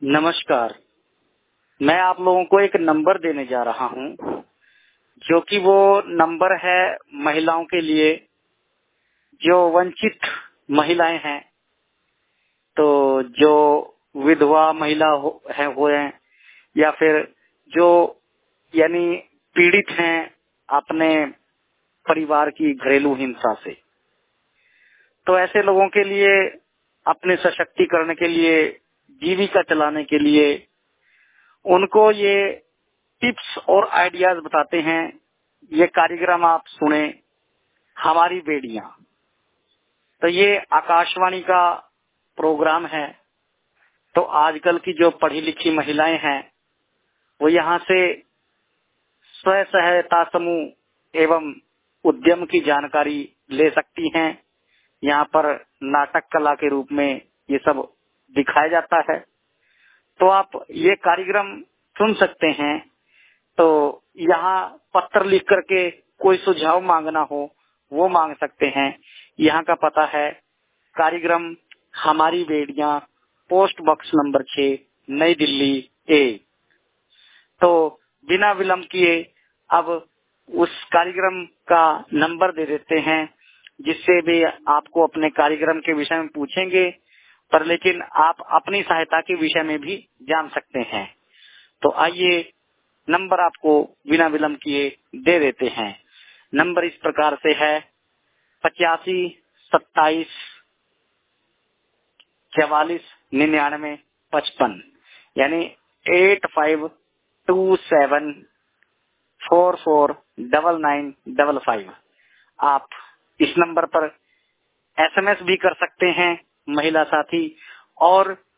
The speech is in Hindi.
नमस्कार। मैं आप लोगों को एक नंबर देने जा रहा हूं, जो कि वो नंबर है महिलाओं के लिए, जो वंचित महिलाएं हैं। तो जो विधवा महिला हुए या फिर जो यानी पीड़ित हैं अपने परिवार की घरेलू हिंसा से, तो ऐसे लोगों के लिए अपने सशक्तिकरण के लिए, जीविका चलाने के लिए उनको ये टिप्स और आइडियाज बताते हैं। ये कार्यक्रम आप सुने, हमारी बेड़ियां। तो ये आकाशवाणी का प्रोग्राम है। तो आजकल की जो पढ़ी लिखी महिलाएं हैं वो यहाँ से स्व सहायता समूह एवं उद्यम की जानकारी ले सकती हैं। यहाँ पर नाटक कला के रूप में ये सब दिखाया जाता है। तो आप ये कार्यक्रम सुन सकते हैं। तो यहाँ पत्र लिख करके कोई सुझाव मांगना हो वो मांग सकते हैं। यहाँ का पता है कार्यक्रम हमारी बेड़ियां, पोस्ट बॉक्स नंबर 6, नई दिल्ली ए। तो बिना विलंब किए अब उस कार्यक्रम का नंबर दे देते हैं, जिससे भी आपको अपने कार्यक्रम के विषय में पूछेंगे, पर लेकिन आप अपनी सहायता के विषय में भी जान सकते हैं। तो आइए नंबर आपको बिना विलंब किए दे देते हैं। नंबर इस प्रकार से है 85 27 44 99 55, यानी 8527449955। आप इस नंबर पर SMS भी कर सकते हैं महिला साथी, और